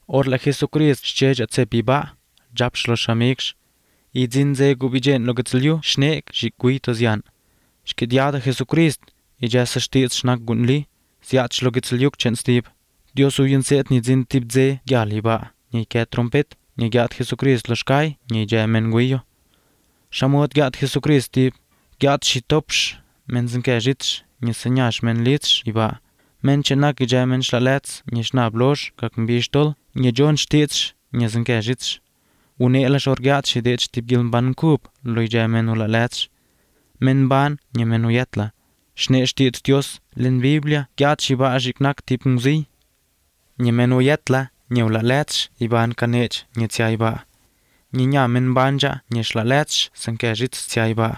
Or la Jesucrist shcheja tsepiba, japshlo shamiksh, I dzinze gubijen logetzliu shnek shikwitos yan. Shkediada Jesucrist, I jasa shtits shnak gunli, siach logetzliuk chen stib. Dios uyenset ni dzin tibdze gyaliba, ni ke trompet, ni gyat Jesucrist lo shkai, ni jamen guiyo. Shamuot gyat Jesucrist tib, gyat shitopsh, men zinkejitsh, ni senyash men litsh iba. Men chenak jamen shlalets, ni shnablosh, kak mbishtol, ni jon shtits, ni zinkejitsh. Unela shorgyat shidech tib gilban kub, lo jamen ulalets. Men ban, ni men uyetla. Shne shtit Dios, len Biblia, gyat shiba ajiknak tib ngzi. Ni men uyetla, ni ulalets, iban kanech, ni tia iba. Ni nya men banja, ni shlalets, zinkejitsh tia iba.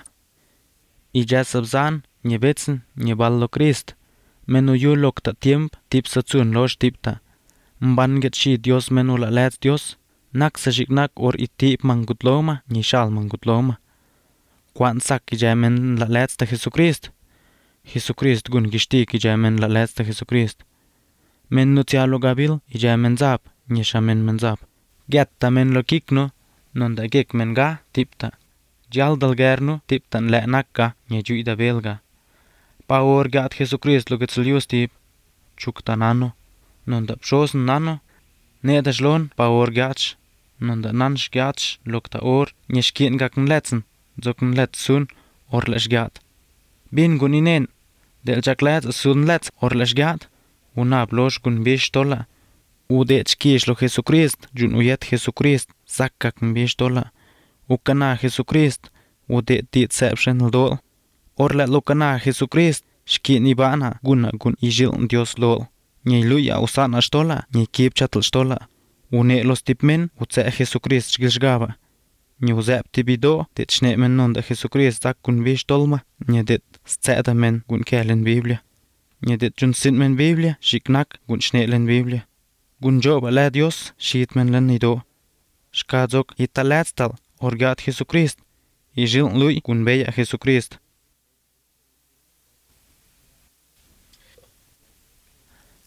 I jasabzan, ni betsen, ni ballo Christ. Men uyulok ta tiemp, tip satsun losh tipta. Mban get shi Dios men ulalets Dios. Nak sa jiknak or itip mangutloma, ni shal mangutloma. Kwan sak ki jamen lalets ta Jesucrist. Jesucrist gun gishti ki jamen lalets ta Jesucrist. Men no tialo gabil, I jamen zap, ni shamen men zap. Getta men lo kikno, non da gek men ga, tipta. Jal dal gerno, tiptan le nakka, ni juida belga. Pa or gat Jesucrist lo getzlius tip, chukta nano, non da pshosen nano. Ne da shlon, pa or gats, non da nansh gats, lokta or, ni shkien gaken letzen, zoken letsun, or lesh gat. Bin gun inen, del jak letz sun letz, or lesh gat, unab losh gun bish tola. Udet kish lo Jesucrist, jun uyet Jesucrist, zakkak bish tola. Ukana Jesucrist, udet tit sepshen dol. Or let lokana Jesucrist, shkien ibana, gun ijil Dios lol. Ni luya usana shtola, ni kip chatl shtola. Une los tipmen, utse Jesucrist shgilshgaba. Ni uzep tibido, tit shne men non da Jesucrist zak gun bish tolma, ni dit stzeda men gun kelen Biblia. Ni dit jun sint men Biblia, shiknak gun shne len Biblia. Gun joba le Dios, shit men len nido. Shkadzok italetz tal, orgat Jesucrist. Ijil luy gun beya Jesucrist.